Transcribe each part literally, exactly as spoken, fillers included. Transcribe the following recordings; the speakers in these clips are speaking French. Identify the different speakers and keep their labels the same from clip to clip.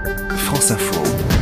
Speaker 1: France Info.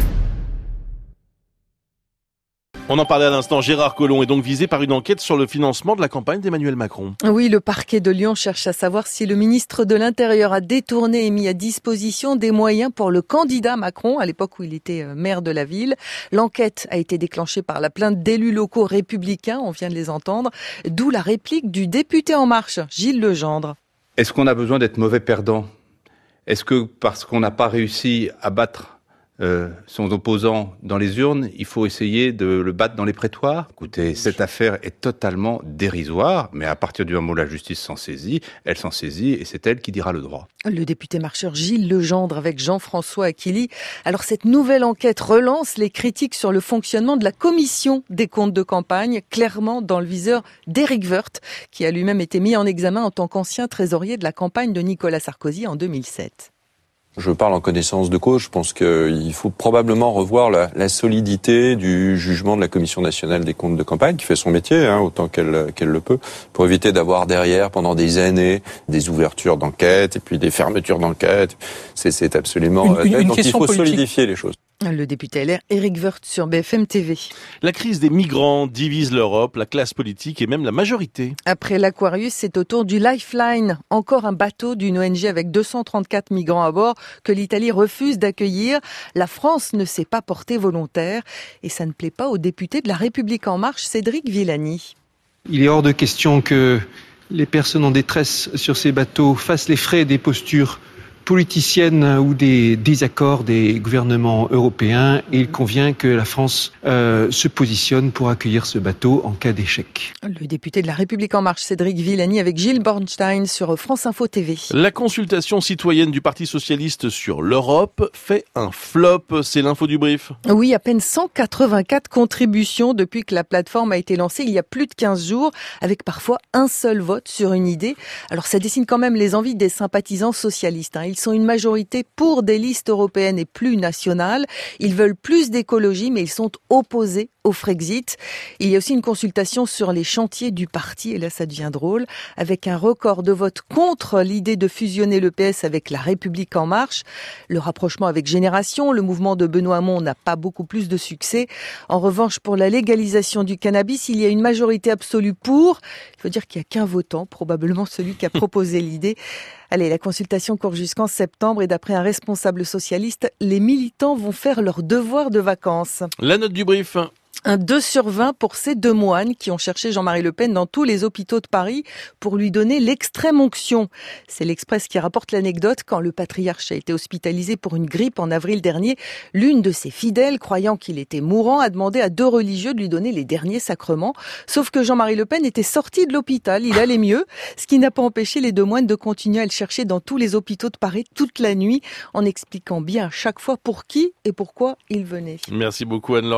Speaker 2: On en parlait à l'instant, Gérard Collomb est donc visé par une enquête sur le financement de la campagne d'Emmanuel Macron.
Speaker 3: Oui, le parquet de Lyon cherche à savoir si le ministre de l'Intérieur a détourné et mis à disposition des moyens pour le candidat Macron, à l'époque où il était maire de la ville. L'enquête a été déclenchée par la plainte d'élus locaux républicains, on vient de les entendre, d'où la réplique du député En Marche, Gilles Legendre.
Speaker 4: Est-ce qu'on a besoin d'être mauvais perdant ? Est-ce que parce qu'on n'a pas réussi à battre Euh, son opposant dans les urnes, il faut essayer de le battre dans les prétoires? Écoutez, cette affaire est totalement dérisoire, mais à partir du moment où la justice s'en saisit, elle s'en saisit et c'est elle qui dira le droit.
Speaker 3: Le député marcheur Gilles Legendre avec Jean-François Aquili. Alors cette nouvelle enquête relance les critiques sur le fonctionnement de la commission des comptes de campagne, clairement dans le viseur d'Éric Woerth, qui a lui-même été mis en examen en tant qu'ancien trésorier de la campagne de Nicolas Sarkozy en deux mille sept.
Speaker 5: Je parle en connaissance de cause. Je pense qu'il faut probablement revoir la, la solidité du jugement de la Commission nationale des comptes de campagne, qui fait son métier, hein, autant qu'elle, qu'elle le peut, pour éviter d'avoir derrière, pendant des années, des ouvertures d'enquête et puis des fermetures d'enquête. C'est, c'est absolument...
Speaker 6: Une, une, une
Speaker 5: donc il faut
Speaker 6: politique.
Speaker 5: solidifier les choses.
Speaker 3: Le député L R, Éric Woerth sur B F M T V.
Speaker 2: La crise des migrants divise l'Europe, la classe politique et même la majorité.
Speaker 3: Après l'Aquarius, c'est au tour du Lifeline, encore un bateau d'une O N G avec deux cent trente-quatre migrants à bord que l'Italie refuse d'accueillir. La France ne s'est pas portée volontaire et ça ne plaît pas au député de La République En Marche, Cédric Villani.
Speaker 7: Il est hors de question que les personnes en détresse sur ces bateaux fassent les frais des postures politiciennes ou des désaccords des gouvernements européens. Et il convient que la France euh, se positionne pour accueillir ce bateau en cas d'échec.
Speaker 3: Le député de La République En Marche, Cédric Villani, avec Gilles Bornstein sur France Info T V.
Speaker 2: La consultation citoyenne du Parti Socialiste sur l'Europe fait un flop. C'est l'info du brief.
Speaker 3: Oui, à peine cent quatre-vingt-quatre contributions depuis que la plateforme a été lancée il y a plus de quinze jours, avec parfois un seul vote sur une idée. Alors ça dessine quand même les envies des sympathisants socialistes. Hein. Ils sont une majorité pour des listes européennes et plus nationales. Ils veulent plus d'écologie, mais ils sont opposés au Frexit. Il y a aussi une consultation sur les chantiers du parti, et là ça devient drôle, avec un record de vote contre l'idée de fusionner le P S avec La République En Marche. Le rapprochement avec Génération, le mouvement de Benoît Hamon n'a pas beaucoup plus de succès. En revanche, pour la légalisation du cannabis, il y a une majorité absolue pour. Il faut dire qu'il n'y a qu'un votant, probablement celui qui a proposé l'idée. Allez, la consultation court jusqu'en septembre et d'après un responsable socialiste, les militants vont faire leur devoir de vacances.
Speaker 2: La note du brief.
Speaker 3: Un deux sur vingt pour ces deux moines qui ont cherché Jean-Marie Le Pen dans tous les hôpitaux de Paris pour lui donner l'extrême onction. C'est l'Express qui rapporte l'anecdote. Quand le patriarche a été hospitalisé pour une grippe en avril dernier, l'une de ses fidèles, croyant qu'il était mourant, a demandé à deux religieux de lui donner les derniers sacrements. Sauf que Jean-Marie Le Pen était sorti de l'hôpital, il allait mieux, ce qui n'a pas empêché les deux moines de continuer à le chercher dans tous les hôpitaux de Paris toute la nuit, en expliquant bien à chaque fois pour qui et pourquoi il venait.
Speaker 2: Merci beaucoup Anne-Laure.